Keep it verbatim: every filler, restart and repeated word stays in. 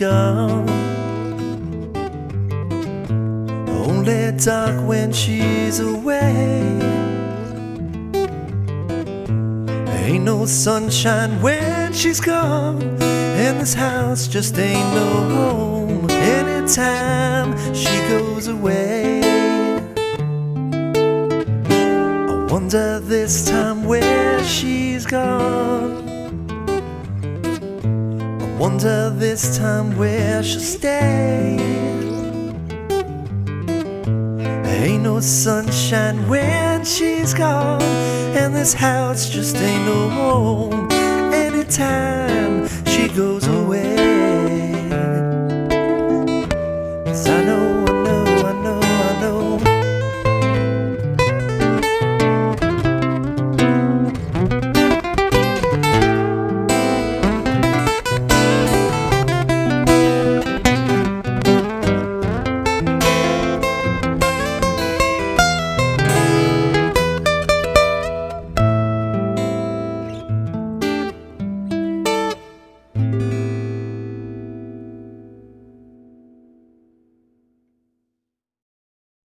gone. Only dark when she's away. Ain't no sunshine when she's gone, and this house just ain't no home anytime she goes away. I wonder this time where she's gone. I wonder this time where she'll stay. Ain't no sunshine when she's gone, and this house just ain't no home anytime she goes away.